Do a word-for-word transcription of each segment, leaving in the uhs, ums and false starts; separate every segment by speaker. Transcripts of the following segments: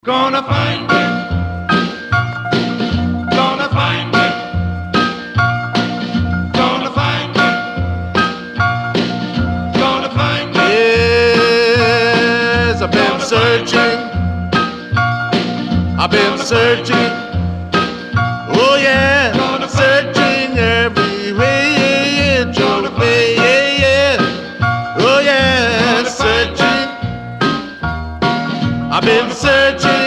Speaker 1: Gonna find it. Gonna find it. Gonna find it. Gonna find it.
Speaker 2: Yes, I've been searching. I've been searching. Oh yeah,
Speaker 1: Gonna
Speaker 2: searching everywhere. Gonna way, yeah, yeah. Oh yeah, searching. I've been searching.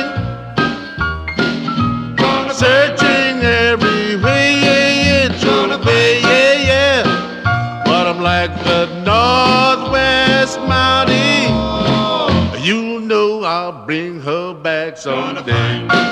Speaker 1: Gonna
Speaker 2: Searching everywhere, Gonna way, yeah, yeah. But I'm like the Northwest Mountie. You know I'll bring her back
Speaker 1: Gonna
Speaker 2: someday.
Speaker 1: find it.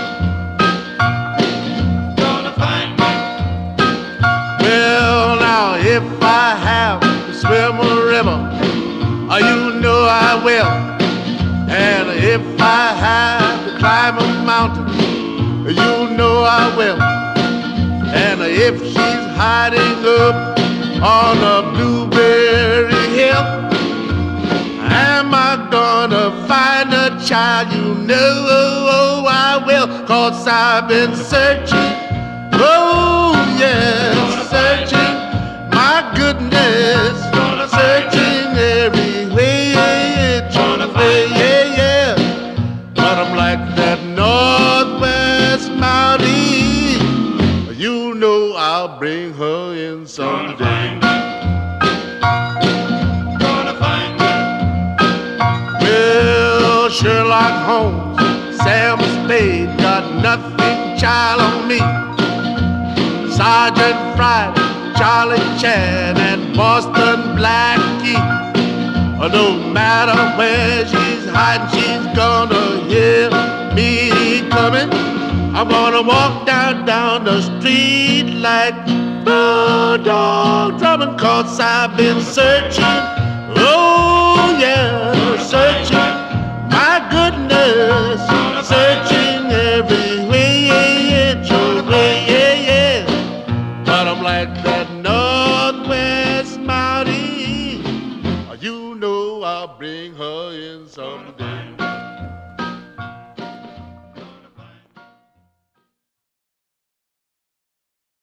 Speaker 1: Gonna find it.
Speaker 2: Well, now if I have to swim a river, uh, you know I will. And if I have to climb a mountain, you know I will. And if she's hiding up on a blueberry hill, am I gonna find a child? You know I will, 'cause I've been searching. Oh yes, searching. My goodness, searching everywhere. Gonna way, yeah, yeah. But I'm like that Northwest Mountie. You know I'll bring her in
Speaker 1: Gonna
Speaker 2: someday.
Speaker 1: find it. Gonna find it.
Speaker 2: Well, Sherlock Holmes, Sam Spade, got nothing, child, on me. Sergeant Friday, Charlie Chan, and Boston Blackie. Oh, no matter where she's hiding, she's gonna hear me coming. I'm gonna walk down, down the street like bulldog drumming, 'cause I've been searching. Oh yeah, searching. My goodness, searching everywhere. Yeah, yeah. But I'm like that Northwest Mountie. You know I'll bring her in someday.